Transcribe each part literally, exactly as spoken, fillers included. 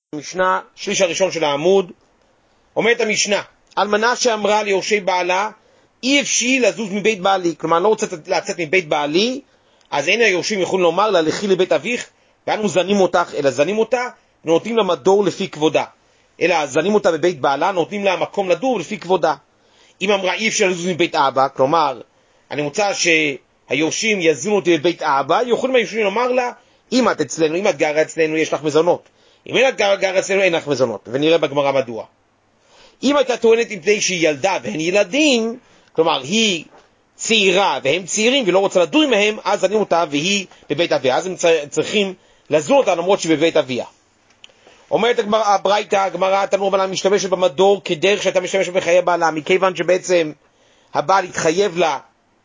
המשנה, שליש הראשון של העמוד, אומרת המשנה, אלמנה שאמרה ליורשי בעלה, אי אפשי לזוז מבית בעלי, כלומר לא רוצה לצאת מבית בעלי, אז אין היורשים יכולים לומר לה, לכי לבית אביך, ואנו זנים אותך, אלא זנים אותה, ונותנים לה מדור לפי כבודה. אלא זנים אותה בבית בעלה, נותנים לה מקום לדור לפי כבודה. אם אמרה אי אפשר לזוז מבית אבא, כלומר, אני רוצה שהיורשים יזונו אותי בבית אבא, יכולים היורשים לומר לה, אם את אצלנו, אם את גרה אצלנו, יש לך מזונות. אם אין את גרה, גרה אצלנו, אין לך מזונות, ונראה בגמרא מדוע. אם הייתה טוענת מפני שהיא ילדה והן ילדים, כלומר היא צעירה והם צעירים ולא רוצה לדור עמהם, אז זנים אותה והיא בבית אביה, אז הם צריכים לזור אותה למרות שהיא בבית אביה. אומרת הברייתא, הגמרא, תנו רבנן משתמשת במדור כדרך שאתה משתמשת בחיי בעלה, מכיוון שבעצם הבעל התחייב לה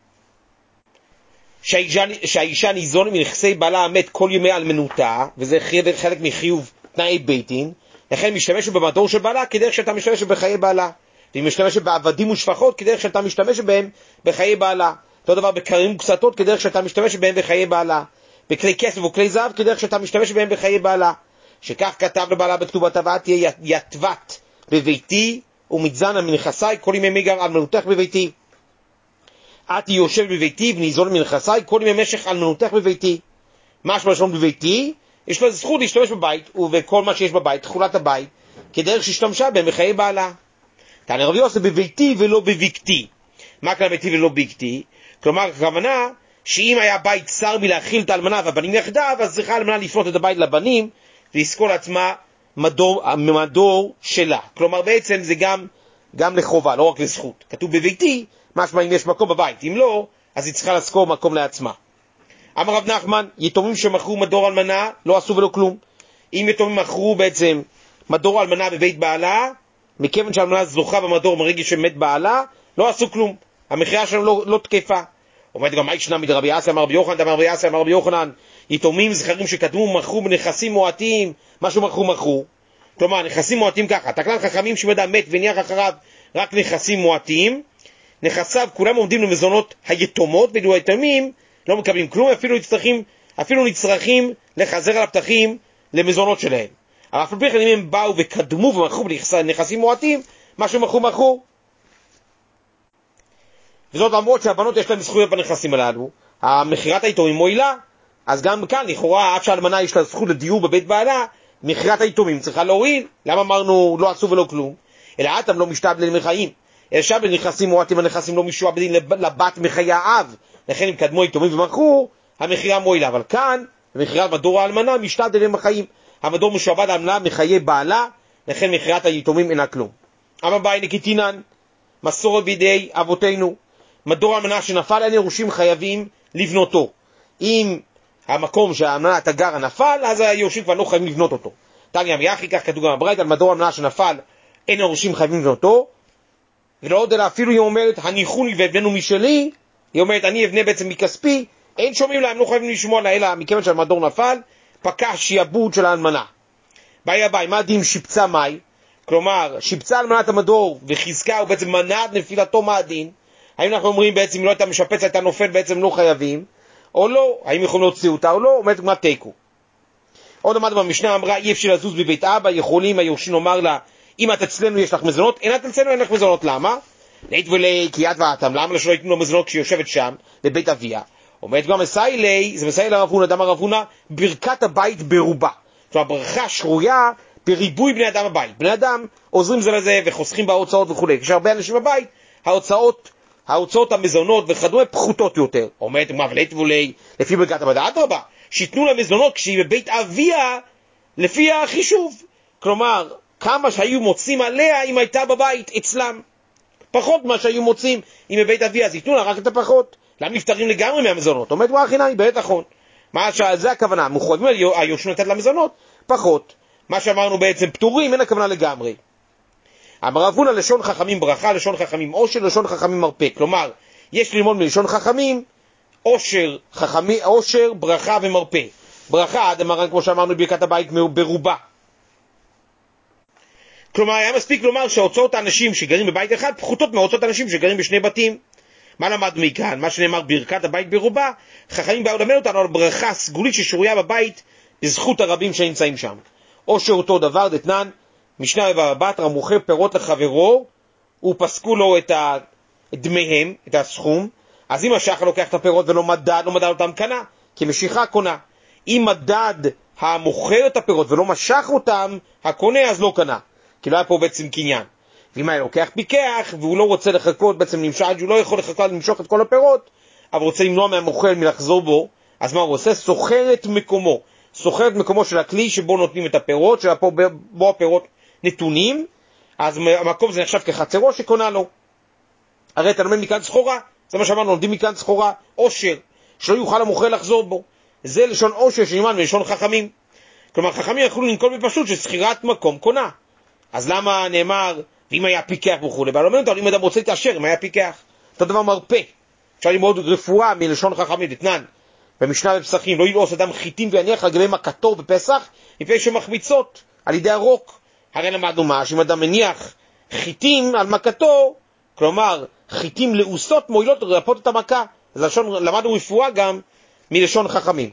שהאישה, שהאישה ניזון מנכסי בעלה המת כל ימי אלמנותה, וזה חלק מחיוב תנאי ביתין, לכן משתמשת במדור של בעלה כדרך שאתה משתמשת בחיי בעלה, והיא משתמשת בעבדים ושפחות כדרך שאתה משתמשת בהם בחיי בעלה, אותו דבר בקרים וקסתות כדרך שאתה משתמשת בהם בחיי בעלה, בכלי כסף וכלי זהב כדרך שאתה משתמשת בהם בחיי בעלה, שכך כתב לבעלה בכתובת הבאה, תהיה יתבת בביתי ומצזנה מנכסי כל ימי מגר אלמנותך בביתי. את יושב בביתי וניזון מנכסי כל ימי משך אלמנותך בביתי. מה שמשום בביתי? יש לה זכות להשתמש בבית ובכל מה שיש בבית, תכולת הבית, כדרך שהשתמשה בהם בחיי בעלה. תענה רבי יוסף בביתי ולא בביקתי. מה כלל ביתי ולא ביקתי? כלומר, הכוונה שאם היה בית צר מלהכיל את האלמנה והבנים יחדיו, אז צריכה האלמנה לפנות את הבית לבנים ולזכור לעצמה מדור, מדור שלה. כלומר, בעצם זה גם, גם לחובה, לא רק לזכות. כתוב בביתי, משמע אם יש מקום בבית. אם לא, אז היא צריכה לזכור מקום לעצמה. אמר רב נחמן, יתומים שמכרו מדור אלמנה לא עשו ולא כלום. אם יתומים מכרו בעצם מדור אלמנה בבית בעלה, מכיוון שהאלמנה זוכה במדור מרגע שמת בעלה, לא עשו כלום. המחירה שלנו לא, לא תקפה. אומרת גם, מה ישנה מדי רבי אסי, אמר רבי יוחנן, אמר רבי אסי, אמר רבי יוחנן, יתומים זכרים שקדמו מכרו בנכסים מועטים, משהו מכרו מכרו. כלומר, נכסים מועטים ככה, תקלן חכמים שמדע מת וניח אחריו רק נכסים מועטים, נכסיו כולם עומדים למזונות היתומות, ואילו היתומים לא מקבלים כלום, אפילו נצטרכים, אפילו נצטרכים לחזר על הפתחים למזונות שלהם. אבל אפילו בכלל אם הם באו וקדמו ומכרו בנכסים מועטים, משהו מכרו מכרו. וזאת למרות שהבנות יש להם זכויות בנכסים הללו, המחירת היתומים מועילה, אז גם כאן לכאורה עד שהאלמנה יש לה זכות לדיור בבית בעלה, מחירת היתומים צריכה להועיל. למה אמרנו לא עשו ולא כלום? אלא אתם לא משתעבדים לחיים. אלא שם בנכסים מועטים, הנכסים לא משועבדים לבת מחיי האב, לכן אם קדמו יתומים ומכרו, המחירה מועילה. אבל כאן, במחירת מדור האלמנה, משתעבדים לחיים. המדור משועבד האלמנה מחיי בעלה, לכן מחירת היתומים אינה כלום. אמר באי נקיטינן, מסורת בידי אבותינו, מדור האלמנה שנפל, אין יורשים חייבים לבנותו. אם המקום שהאלמנה תגרה נפל, אז היורשים כבר לא חייבים לבנות אותו. תניא מיחי, כך כתוב גם בברייתא, על מדור האלמנה שנפל, אין יורשים חייבים לבנותו. ולא עוד אלא אפילו היא אומרת, הניחוני ואבננו משלי, היא אומרת, אני אבנה בעצם מכספי, אין שומעים לה, הם לא חייבים לשמוע לה, אלא מכיוון שהמדור נפל, פקע שיעבוד של האלמנה. ביי ביי, מה דין שיפצה מאי? כלומר, שיפצה אלמנת המדור וחיזקה, הוא בעצם מנע את נפילתו, מה הדין? האם אנחנו אומרים בעצם, אם לא הייתה משפצה, הייתה נופל, בעצם לא חייבים, או לא? האם יכולים להוציא אותה או לא? אומרת מה תיקו. עוד עמד במשנה, אמרה, אי אפשר לזוז בבית אבא, יכולים היורשים לומר לה, אם את אצלנו יש לך מזונות, אין את אצלנו אין לך מזונות, למה? לית ולי כי את ואתם, למה שלא ייתנו לו מזונות כשהיא יושבת שם, בבית אביה? אומרת גם מסי לי, זה מסי לרב הונא, דאמר רב הונא, ברכת הבית ברובה. זאת אומרת, ברכה שרויה בריבוי בני אדם הבית. בני אדם עוזרים זה לזה וחוסכים בהוצאות וכו'. כשהרבה אנשים בבית, ההוצאות, ההוצאות המזונות וכדומה פחותות יותר. אומרת גם, לית ולי, לפי ברכת הבית, אדרבה, שיתנו לה מזונות כשהיא בבית אביה, לפי החישוב. כלומר, כמה שהיו מוצאים עליה אם הייתה בבית אצלם. פחות מה שהיו מוצאים אם בבית אביה, אז ייתנו לה רק את הפחות. למה נפטרים לגמרי מהמזונות? עומד וואחינאי, בעת אחון. מה שזה הכוונה, מחויבים היורשים לתת למזונות, פחות. מה שאמרנו בעצם פטורים, אין הכוונה לגמרי. אמר רב הונא, לשון חכמים ברכה, לשון חכמים עושר, לשון חכמים מרפא. כלומר, יש ללמוד מלשון חכמים, עושר, חכמי, עושר, ברכה ומרפא. ברכה, עד אמרן, כמו שאמרנו, ברכת הבית ברובה. כלומר, היה מספיק לומר שההוצאות האנשים שגרים בבית אחד פחותות מההוצאות האנשים שגרים בשני בתים. מה למד מכאן? מה שנאמר ברכת הבית ברובה, חכמים באו למד אותנו על ברכה סגולית ששרויה בבית בזכות הרבים שנמצאים שם. עושר אותו דבר, דתנן, משנה בבת, המוכר פירות לחברו, ופסקו לו את דמיהם, את הסכום, אז אם השחר לוקח את הפירות ולא מדד, לא מדד אותם קנה, כי משיכה קונה. אם מדד המוכר את הפירות ולא משך אותם, הקונה אז לא קנה, כי לא היה פה בעצם קניין. ואם היה לוקח פיקח, והוא לא רוצה לחכות, בעצם נמשך, הוא לא יכול לחכות למשוך את כל הפירות, אבל רוצה למנוע מהמוכר מלחזור בו, אז מה הוא עושה? סוחר את מקומו. סוחר את מקומו של הכלי שבו נותנים את הפירות, שבו הפירות נתונים, אז המקום זה נחשב כחצרו שקונה לו. הרי אתה לומד מכאן סחורה, זה מה שאמרנו, לומדים מכאן סחורה, עושר, שלא יוכל המוכר לחזור בו. זה לשון עושר שנלמד מלשון חכמים. כלומר, חכמים יכולו לנקול בפשוט שסחירת מקום קונה. אז למה נאמר, ואם היה פיקח וכו', אבל אומרים אותנו, אם אדם רוצה להתעשר, אם היה פיקח, אותו דבר מרפא. אפשר ללמוד רפואה מלשון חכמים, דתנן. במשנה בפסחים, לא ילעוס אדם חיטים ויניח על גבי מכתו בפסח, מפני שמחמיצות על ידי הרוק. הרי למדנו מה, שאם אדם מניח חיטים על מכתו, כלומר, חיטים לעוסות מועילות לרפות את המכה. אז לשון, למדנו רפואה גם מלשון חכמים.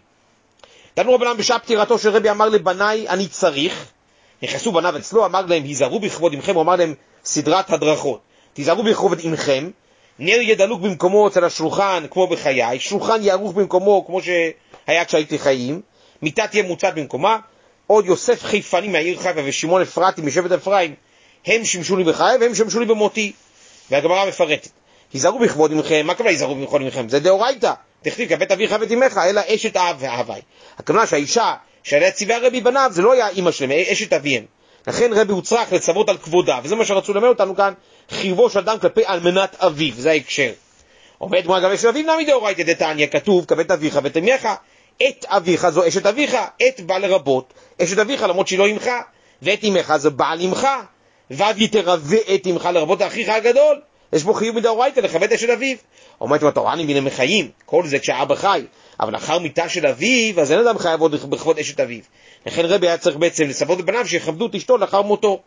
תנו רבנן בשעה פטירתו של רבי אמר לבניי, אני צריך. נכנסו בניו אצלו, אמר להם, היזהרו בכבוד עמכם, הוא אמר להם סדרת הדרכות. תיזהרו בכבוד עמכם, נר יהיה דלוק במקומו אצל השולחן כמו בחיי, שולחן יערוך במקומו כמו שהיה כשהייתי חיים, מיטה תהיה מוצאת במקומה, עוד יוסף חיפני מהעיר חיפה ושמעון אפרתי משבט אפרים, הם שמשו לי בחיי והם שמשו לי במותי. והגמרא מפרטת, היזהרו בכבוד עמכם, מה כוונה היזהרו בכבוד עמכם? זה דאורייתא, תכתיב כבית אביך ואת אמך, אלא אשת אב ואהבי. הכוונה שהאישה שעליה ציווה רבי בניו, זה לא היה אמא שלהם, אשת אביהם. לכן רבי הוא צריך לצוות על כבודה, וזה מה שרצו ללמד אותנו כאן, חיובו של אדם כלפי אלמנת אביו, זה ההקשר. אומרת גמרא גם אשת אביו נמי דאורייתא דתניא, כתוב כבית אביך ואת אמך, את אביך זו אשת אביך, את בא לרבות, אשת אביך למרות שהיא לא אמך, ואת אמך זה בעל אמך, ואבי תרווה את אמך לרבות אחיך הגדול. יש בו חיוב מדאורייתא לכבד אשת אביו. אומרת בתורה אני מן מחיים, כל זה כשאבא חי, אבל לאחר מיתה של אביו, אז אין אדם חייב עוד בכבוד אשת אביו. לכן רבי היה צריך בעצם לצוות את בניו שיכבדו את אשתו לאחר מותו.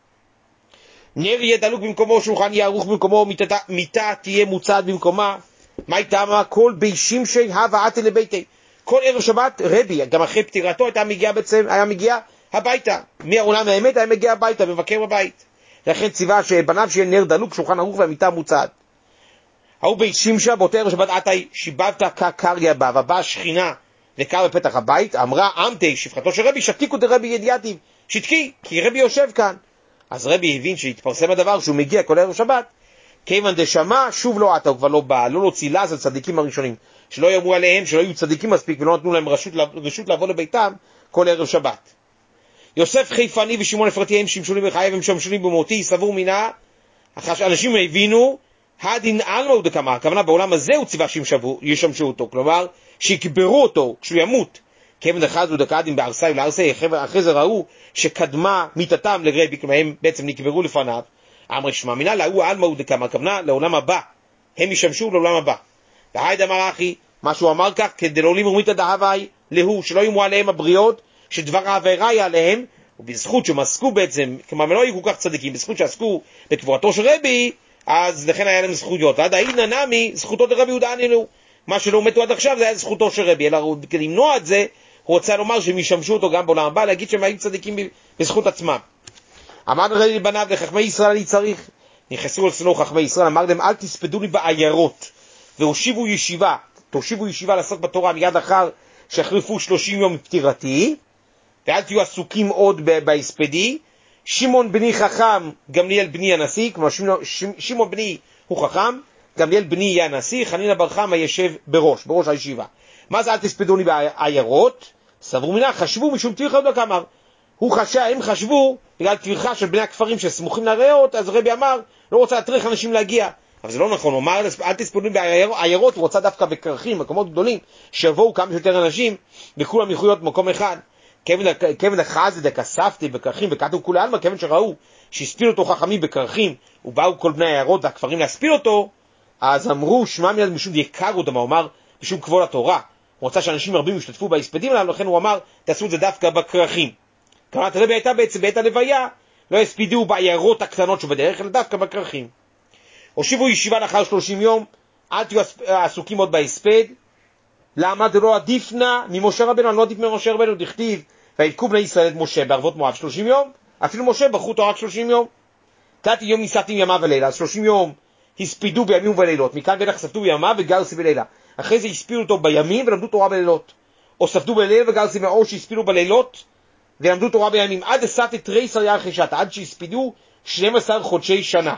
נר יהיה דלוק במקומו, שולחן יהיה ערוך במקומו, מיטה, מיטה תהיה מוצעת במקומה. מה הייתה מה? כל בי שמשי הווה עתי לביתי. כל ערב שבת רבי, גם אחרי פטירתו, היה מגיע בעצם, היה מגיע הביתה. מהעולם האמת היה מגיע הביתה, מבקר בבית. לכן ציווה שבניו שיהיה נר דלוק, שולחן ערוך והמיטה מוצעת. ההוא בית שמשה באותו ערב שבת עתי שיבבת כקריה בה, ובאה השכינה וקרא בפתח הבית, אמרה אמתי שפחתו של רבי, שתיקו דרבי ידיעתיו, שתקי, כי רבי יושב כאן. אז רבי הבין שהתפרסם הדבר שהוא מגיע כל ערב שבת, כיוון דשמע שוב לא עתה, הוא כבר לא בא, לא להוציא לעז על צדיקים הראשונים, שלא יאמרו עליהם שלא יהיו צדיקים מספיק ולא נתנו להם רשות, רשות לבוא לביתם כל ערב שבת. יוסף חיפני ושמעון אפרתי הם שמשו לי בחיי והם שמשו לי במותי, סבור מינה, אנשים הבינו, הדין אלמה הוא דקמה, הכוונה בעולם הזה הוא ציווה שישמשו אותו, כלומר שיקברו אותו כשהוא ימות. כיוון אחד הוא דקאדים בארסי ולארסי, אחרי זה ראו שקדמה מיתתם לרבי, כלומר הם בעצם נקברו לפניו. אמר שמע מינה להוא אלמה הוא דקמה, הכוונה לעולם הבא, הם ישמשו לעולם הבא. והייד אמר אחי, מה שהוא אמר כך, כדי לא לימור דהווי להוא, שלא יאמרו עליהם הבריות, שדבר העבירה היא עליהם, ובזכות שהם עסקו בעצם, כלומר לא היו כל כך צדיקים, בזכות שעסקו בקבורתו של רבי, אז לכן היה להם זכויות. עד העידנא נמי, זכותו דרבי יהודה ענילו. מה שלא מתו עד עכשיו זה היה זכותו של רבי, אלא כדי למנוע את זה, הוא רוצה לומר שהם ישמשו אותו גם בעולם הבא, להגיד שהם היו צדיקים בזכות עצמם. אמר רבי בניו לחכמי ישראל אני צריך, נכנסו אצלו חכמי ישראל, אמר להם אל תספדו לי בעיירות, והושיבו ישיבה, תושיבו ישיבה לעסוק בתורה מיד אחר שהחליפו שלושים יום מפטירתי, ואל תהיו עסוקים עוד בהספדי. שמעון בני חכם, גמליאל בני הנשיא, כלומר שמעון בני הוא חכם, גמליאל בני יהיה הנשיא, חנינא בר חמא ישב בראש, בראש הישיבה. מה זה אל תספדוני בעיירות? סברו מינה, חשבו משום טרחה עוד לא כמר. הוא חשב, הם חשבו, בגלל טרחה של בני הכפרים שסמוכים לריאות, אז רבי אמר, לא רוצה להטריח אנשים להגיע. אבל זה לא נכון, הוא אמר, אל תספדוני בעיירות, הוא רוצה דווקא בכרכים, מקומות גדולים, שיבואו כמה שיותר אנשים, וכולם יוכלו להיות במקום אחד. כיוון החזי דקספתי בכרכים וכתוב כולי עלמא, כיוון שראו שהספילו אותו חכמים בכרכים ובאו כל בני העיירות והכפרים להספיל אותו, אז אמרו שמע מיד משום יקרו דמה, הוא אמר משום כבוד התורה, הוא רוצה שאנשים רבים ישתתפו בהספדים עליו, לכן הוא אמר תעשו את זה דווקא בכרכים. כמובן הרבי הייתה בעצם בעת הלוויה, לא הספידו בעיירות הקטנות שבדרך אלא דווקא בכרכים. הושיבו ישיבה לאחר שלושים יום, אל תהיו עסוקים עוד בהספד. למה? זה לא עדיף נא ממשה רבנו, אני לא עדיף ממשה רבנו, דכתיב ויקבו בני ישראל את משה בערבות מואב שלושים יום, אפילו משה ברכו אותו רק שלושים יום. תלתי יום ניסעתי ימה ולילה, אז שלושים יום הספידו בימים ובלילות, מכאן ואילך ספדו בימה וגרסי בלילה. אחרי זה הספידו אותו בימים ולמדו תורה בלילות. או ספדו בלילה וגרסי מאור שהספידו בלילות ולמדו תורה בימים. עד עשת את תרי שריה חישת, עד שהספידו שנים עשר חודשי שנה.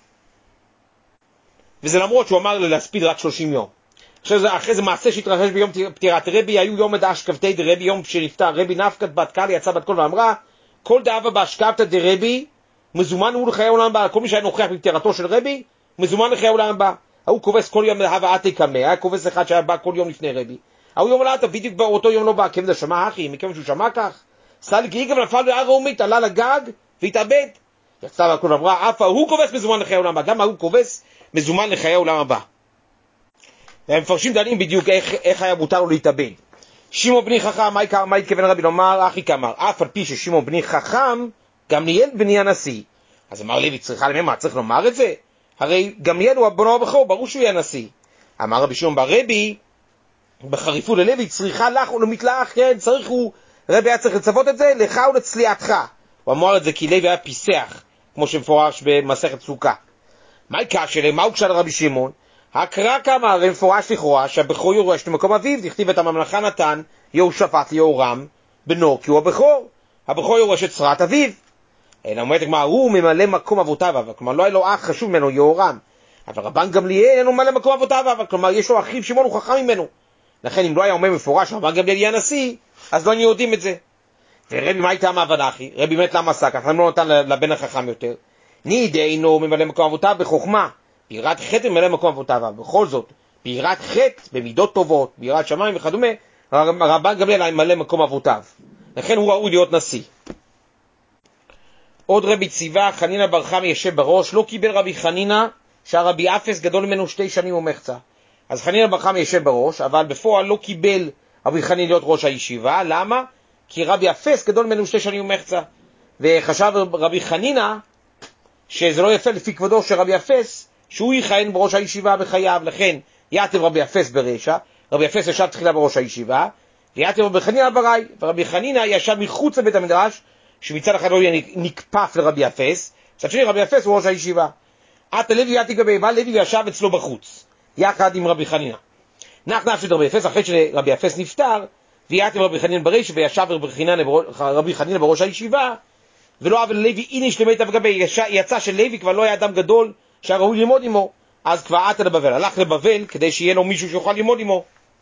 וזה למרות שהוא אמר להספיד רק שלושים יום. אחרי זה מעשה שהתרחש ביום פטירת רבי, היו יום עד אשכבתי דרבי, יום שנפטר רבי נפקת בת קלי יצא בת קול ואמרה, כל דאבה באשכבתא דרבי מזומן הוא לחיי העולם הבא. כל מי שהיה נוכח בפטירתו של רבי מזומן לחיי העולם הבא. הוא כובס כל יום להווה עתי קמה, היה כובס אחד שהיה בא כל יום לפני רבי, הוא יום לעתה בדיוק באותו יום לא בא, כיוון שמע אחי, מכיוון שהוא שמע כך, סליק יגם נפל בהר האומית, עלה לגג והתאבד. יצא בת קול ואמרה, אף הוא כובס מזומן לחיי העולם הבא, גם הוא כובס מזומן לחיי העולם הבא. והם מפרשים דנים בדיוק איך, איך היה מותר לו להתאבד. שמעון בני חכם, מה התכוון רבי לומר? אחי כאמר, אף על פי ששמעון בני חכם, גמליאל בני הנשיא. אז אמר לוי, צריכה למה, צריך לומר את זה? הרי גמליאל הוא הבנו הבכור, ברור שהוא יהיה הנשיא. אמר רבי שמעון ברבי, בחריפות ללוי, צריכה לך ולמתלך, כן, צריך הוא, רבי היה צריך לצוות את זה, לך ולצליעתך. הוא אמר את זה כי לוי היה פיסח, כמו שמפורש במסכת סוכה. מה יקרה שלהם? מה הוא קשה לרבי שמעון? הקרא כמה, הרי מפורש לכאורה, שהבכור יורש למקום אביו, דכתיב את הממלכה נתן, יהושפט ליהורם, בנו, כי הוא הבכור. הבכור יורש את שרת אביו. אלא אומרת, כלומר, הוא ממלא מקום אבותיו, אבל כלומר, לא היה לו אח חשוב ממנו, יהורם. אבל רבן גמליאל אין לו ממלא מקום אבותיו, אבל כלומר, יש לו אחיו שמעון, הוא חכם ממנו. לכן, אם לא היה אומר מפורש, רבן גמליאל יהיה הנשיא, אז לא היינו יודעים את זה. ורבי, מה הייתה המאבנה, אחי? רבי מת למה עשה כך, לא נתן לבן החכם יותר. נידי אינו ממלא מקום אבותיו בחוכמה. ביראת חטא ממלא מקום אבותיו, בכל זאת, ביראת חטא, במידות טובות, ביראת שמיים וכדומה, רבן גמליאל היה ממלא מקום אבותיו. לכן הוא ראוי להיות נשיא. עוד רבי ציווה, חנינא בר חמא ישב בראש, לא קיבל רבי חנינא, שהרבי אפס גדול ממנו שתי שנים ומחצה. אז חנינא בר חמא ישב בראש, אבל בפועל לא קיבל רבי חנינא להיות ראש הישיבה. למה? כי רבי אפס גדול ממנו שתי שנים ומחצה. וחשב רבי חנינא, שזה לא יפה לפי כבודו של רבי אפס, שהוא יכהן בראש הישיבה בחייו. לכן יעתב רבי אפס ברשע, רבי אפס ישב תחילה בראש הישיבה, ויעתב רבי חנינא בראי, ורבי חנינא ישב מחוץ לבית המדרש, שמצד אחד לא יהיה נקפף לרבי אפס, מצד שני רבי אפס הוא ראש הישיבה. עתה לוי יעתי גבי, בא לוי וישב אצלו בחוץ, יחד עם רבי חנינא. נח נפשת רבי אפס, אחרי שרבי אפס נפטר, ויעתב רבי חנינא ברשע, וישב רבי חנינא בראש הישיבה, ולא אבל לוי איניש למיטב גבי, יצא של לוי כבר לא היה אדם גדול שהראוי ללמוד עמו, אז כבר עתה לבבל, הלך לבבל כדי שיהיה לו מישהו שיוכל ללמוד עמו.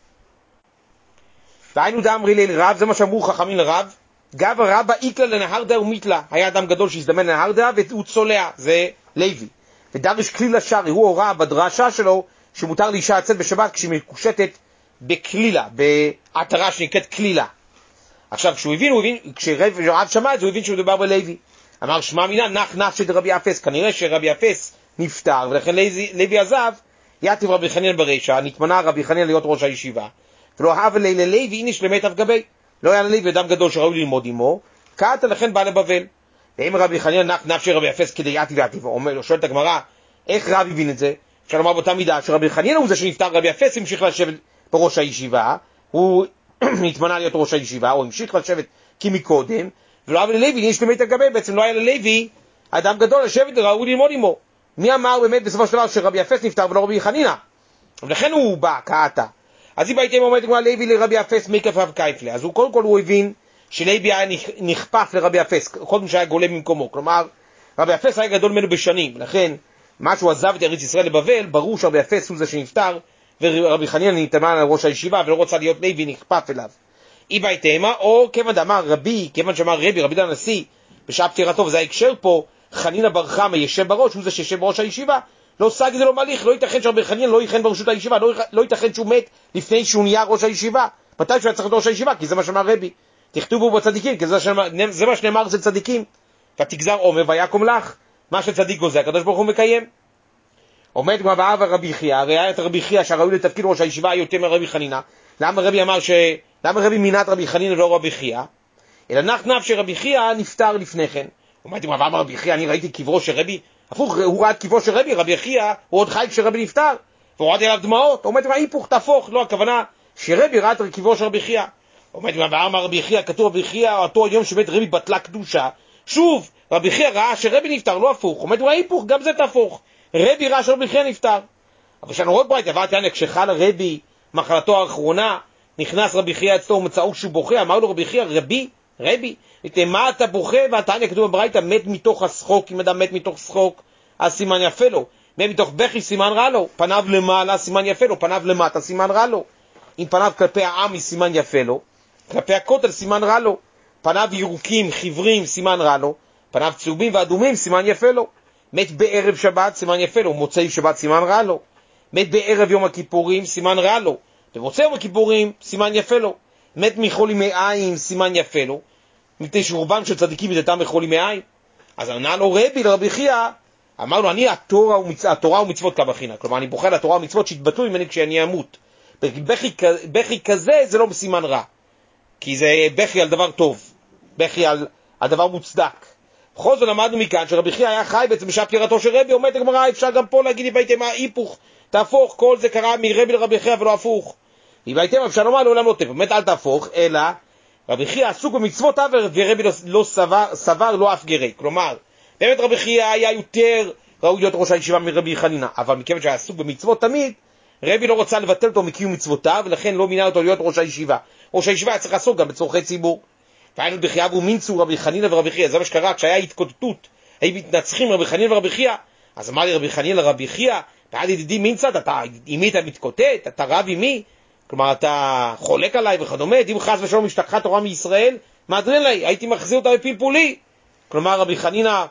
והיינו דאמרי ליל רב, זה מה שאמרו חכמים לרב, גב רבא איקלה לנהרדה ומיתלה, היה אדם גדול שהזדמן לנהרדה והוא צולע, זה לוי. ודרש כלילה שרי, הוא הוראה בדרשה שלו שמותר לאישה לצאת בשבת כשהיא מקושטת בכלילה, בעטרה שנקראת כלילה. עכשיו כשהוא הבין, הוא הבין, כשרב שמע את זה הוא הבין שהוא מדובר בלוי. אמר שמע מינה נח נפשי דרבי אפס, כנראה שרבי אפס נפטר ולכן לוי עזב. יעתב רבי חנינא ברשע, נתמנה רבי חנינא להיות ראש הישיבה, ולא הווה ללוי איניש למיטב גבי, לא היה ללוי אדם גדול שראוי ללמוד עמו, קעתה לכן בא לבבל. ואם רבי חנינא נח נפשי רבי אפס כדי יעתב יעתב, אומר, שואלת הגמרא, איך רב הבין את זה? אפשר לומר באותה מידה שרבי חנינא הוא זה שנפטר, רבי אפס המשיך לשבת בראש הישיבה, הוא נתמנה להיות ראש הישיבה, או המשיך לשבת כמקודם, ולא הווה ללוי איניש למיטב גבי, בעצם לא היה ללוי אדם גדול לשבת וראוי ללמוד עמו. מי אמר באמת בסופו של דבר שרבי אפס נפטר ולא רבי חנינא? ולכן הוא בא, קעתה. אז אם הייתם אומרת כמו לוי לרבי אפס מקף רב קייפלה, אז הוא קודם כל הוא הבין שלוי היה נכפף לרבי אפס, קודם שהיה גולה ממקומו, כלומר רבי אפס היה גדול ממנו בשנים, לכן מה שהוא עזב את ארץ ישראל לבבל, ברור שרבי אפס הוא זה שנפטר, ורבי חנינא נתמנה לראש הישיבה ולא רוצה להיות לוי נכפף אליו. אם הייתם, או כיוון דאמר רבי, כיוון שאמר רבי, רבי דן הנשיא, בשעה פטירתו, וזה ההקשר פה, חנינא בר חמא ישב בראש, הוא זה שישב בראש הישיבה, לא סג זה לא מליך, לא ייתכן שרבי חנינא לא ייכהן בראשות הישיבה, לא, לא ייתכן שהוא מת לפני שהוא נהיה ראש הישיבה, מתי שהוא היה צריך להיות ראש הישיבה, כי זה מה שאמר רבי, תכתובו בצדיקים, כי זה, זה מה שנאמר אצל צדיקים, ותגזר עומר ויקום לך, מה שצדיק גוזר, הקדוש ברוך הוא מקיים. עומד כמו באב רבי חייא, הרי היה את רבי חייא שהראוי לתפקיד ראש הישיבה יותר מרבי חנינא, למה רבי אמר ש... למה רבי מינת רבי חנינא ולא רבי חייא? אלא נח נפשי רבי חייא נפטר לפני כן. עומד כמו באב רבי חייא, אני ראיתי קברו של רבי, הפוך, הוא ראה את קברו של רבי, רבי חייא הוא עוד חי כשרבי נפטר, והוא ראה אליו דמעות, עומד כמו היפוך תפוך, לא הכוונה שרבי ראה את קברו של רבי חייא. עומד ואמר רבי חייא, כתוב רבי חייא, אותו היום שבית רבי בטלה קדושה. שוב, רבי חייא ראה שרבי נפטר, לא הפוך. עומד הוא ההיפוך, גם זה תהפוך. רבי ראה שרבי חייא נפטר. אבל כשאנו רואים ברייתא, עברתי ענק, כשחל רבי מחלתו האחרונה, נכנס רבי חייא אצלו ומצאו שהוא בוכה, אמר לו רבי חייא, רבי, רבי, מה אתה בוכה? והתניא כתוב בברייתא, מת מתוך השחוק. אם אדם מת מתוך שחוק, אז סימן יפה לו. מת מתוך בכי, סימן רע לו. פניו למעלה, סימן יפה לו. פניו למטה, סימן רע לו. אם פניו כלפי העם, סימן יפה לו. כלפי הכותל, סימן רע לו. פניו ירוקים, חיוורים, סימן רע לו. פניו צהובים ואדומים, סימן יפה לו. מת בערב שבת, סימן יפה לו. מוצאי שבת, סימן רע לו. מת בערב יום הכיפורים, סימן רע לו. במוצאי יום הכיפורים, סימן יפה לו. מת מחולי מעיים, סימן יפה לו. מפני שרובם של צדיקים מתתם מחולי מעיים. אז ענה לו רבי לרבי חייא, אמר לו, אני התורה, ומצ... התורה ומצוות כבחינה. כלומר, אני בוחר לתורה ומצוות שהתבטלו ממני כשאני אמות. בכי, בכי כזה זה לא בסימן רע. כי זה בכי על דבר טוב. בכי על, על דבר מוצדק. בכל זאת למדנו מכאן שרבי חייא היה חי בעצם בשעה פטירתו של רבי. אומרת הגמרא, אפשר גם פה להגיד, הבאתם מה היפוך, תהפוך, כל זה קרה מרבי לרבי חייא ולא הפוך. הבאתם אפשר לומר לעולם לא טוב. באמת אל תהפוך, אלא רבי חייא עסוק במצוות עבר ורבי לא, לא סבר, סבר לא אף גרי. כלומר, באמת רבי חייא היה יותר ראוי להיות ראש הישיבה מרבי חנינא, אבל מכיוון שהיה עסוק במצוות תמיד, רבי לא רוצה לבטל אותו מקיום מצוותיו, ולכן לא מינה אותו להיות ראש הישיבה. ראש הישיבה היה צריך לעסוק גם בצורכי ציבור. והיינו בחייו ומינצו רבי חנינא ורבי חייא. זה מה שקרה כשהיה התקוטטות, היו מתנצחים רבי חנינא ורבי חייא. אז אמר לי רבי חנינא לרבי חייא, אתה ידידי מינצת, אתה עם מי אתה מתקוטט, אתה רב עם מי? כלומר אתה חולק עליי וכדומה, אם חס ושלום משתכחה תורה מישראל, מאדרין לי, הייתי מחזיר אותה בפלפולי. כלומר רבי חנינא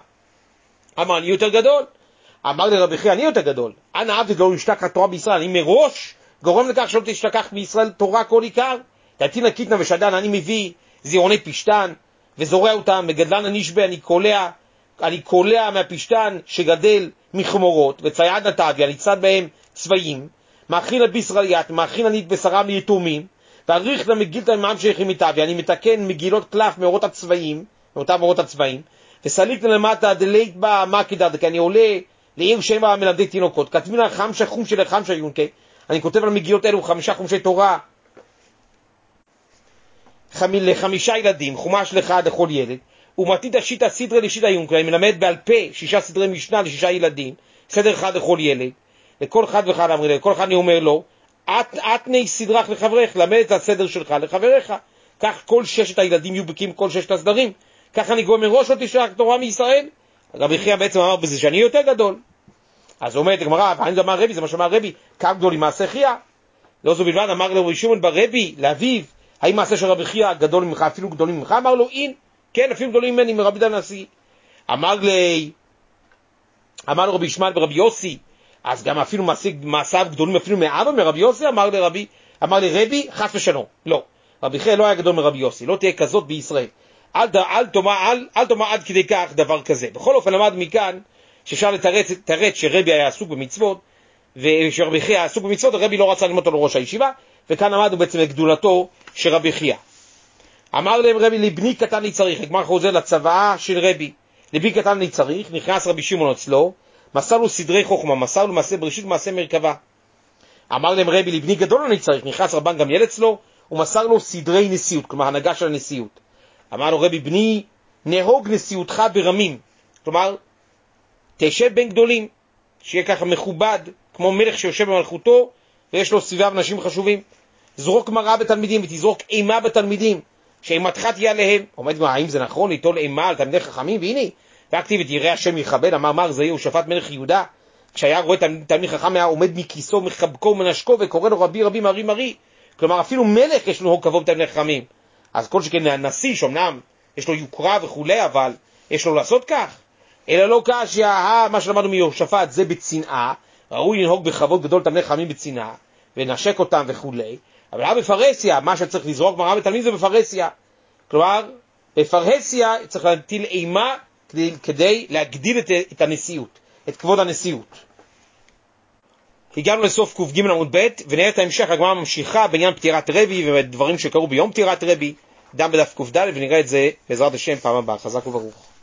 אמר, אני יותר גדול. אמר לי רבי חייא, אני יותר גדול. אנא עבד לא ישתכח תורה בישראל, אני מראש גורם לכך שלא תשתכח בישראל תורה כל עיקר. תתינה קיטנה ושדן, אני מביא זירוני פשטן וזורע אותם, מגדלן הנשבה, אני קולע, אני קולע מהפשטן שגדל מחמורות, וצייד נתבי, אני צד בהם צבעים, מאכין על בישראליית, מאכין אני את בשרם ליתומים, ועריך למגילתא מעם שייכים איתבי, אני מתקן מגילות קלף מאורות הצבעים, מאותם מאורות הצבעים, וסליקת למטה דלית בה מקדד, כי אני עולה לעיר שבע מלמדי תינוקות, כתבים לה חמשה חומשי לחמשה יונקי, אני כותב על מגילות אלו חמישה חומשי תורה, לחמישה ילדים, חומש אחד לכל ילד, ומתית השיטה סדרה לשיטה יונקי, אני מלמד בעל פה שישה סדרי משנה לשישה ילדים, סדר אחד לכל ילד, לכל אחד ואחד אמרי לי, לכל אחד אני אומר לו, את, את ני סדרך לחברך, למד את הסדר שלך לחבריך, כך כל ששת הילדים יהיו בקים כל ששת הסדרים, כך אני גומר מראש לא תשכח תורה מישראל. רבי חייא בעצם אמר בזה שאני יותר גדול. אז אומרת הגמרא, ואני אמר רבי, זה מה שאמר רבי, כמה גדול עם מעשה חייא? לא זו בלבד, אמר לו רבי שמעון ברבי, לאביו, האם מעשה של רבי חייא גדול ממך, אפילו גדולים ממך? אמר לו, אין, כן, אפילו גדולים ממני, מרבי דן נשיא. אמר לי, אמר לו רבי ישמעאל ורבי יוסי, אז גם אפילו מעשיו גדולים אפילו מאבא מרבי יוסי? אמר לי רבי, אמר לי רבי, חס ושלום. לא, רבי חייא לא היה גדול מרבי יוסי, לא תהיה כזאת בישראל. אל, אל, תאמר, אל, אל תאמר עד כדי כך דבר כזה. בכל אופן למד מכאן שאפשר לתרץ, לתרץ שרבי היה עסוק במצוות, ושרבי חייא היה עסוק במצוות, הרבי לא רצה ללמוד אותו לראש הישיבה, וכאן למדנו בעצם את גדולתו של רבי חייא. אמר להם רבי, לבני קטן אני צריך, הגמרא חוזר לצוואה של רבי, לבני קטן אני צריך, נכנס רבי שמעון אצלו, מסר לו סדרי חוכמה, מסר לו מעשה בראשית ומעשה מרכבה. אמר להם רבי, לבני גדול אני צריך, נכנס רבן גמליאל אצלו, ומסר לו סדרי נשיאות, כלומר הנהגה של הנשיאות. אמר לו רבי, בני נהוג נשיאותך ברמים, כלומר תשב בין גדולים, שיהיה ככה מכובד, כמו מלך שיושב במלכותו, ויש לו סביביו אנשים חשובים. זרוק מראה בתלמידים, ותזרוק אימה בתלמידים, שאימתך תהיה עליהם. עומד מה, האם זה נכון ליטול אימה על תלמידי חכמים? והנה, והכתיב את יראה השם יכבד, אמר מר זהיר שפט מלך יהודה, כשהיה רואה תלמיד חכם היה עומד מכיסו, מחבקו ומנשקו, וקורא לו רבי רבי מרי מרי. כלומר אפילו מלך יש לו כבוד בתלמידי חכמים. אז כל שכן הנשיא שאומנם יש לו יוקרה וכולי, אבל יש לו לעשות כך. אלא לא כך מה שלמדנו מיהושפט זה בצנעה, ראוי לנהוג בכבוד גדול תלמידי חכמים בצנעה, ונשק אותם וכולי. אבל בפרהסיה, מה שצריך לזרוק מראה בתלמיד זה בפרהסיה. כלומר, בפרהסיה צריך להטיל אימה כדי, כדי להגדיל את, את הנשיאות, את כבוד הנשיאות. הגענו לסוף קוף ג' עמוד ב', ונראה את ההמשך, הגמרא ממשיכה בעניין פטירת רבי ודברים שקרו ביום פטירת רבי, דם בדף קוף ד', ונראה את זה בעזרת השם פעם הבאה. חזק וברוך.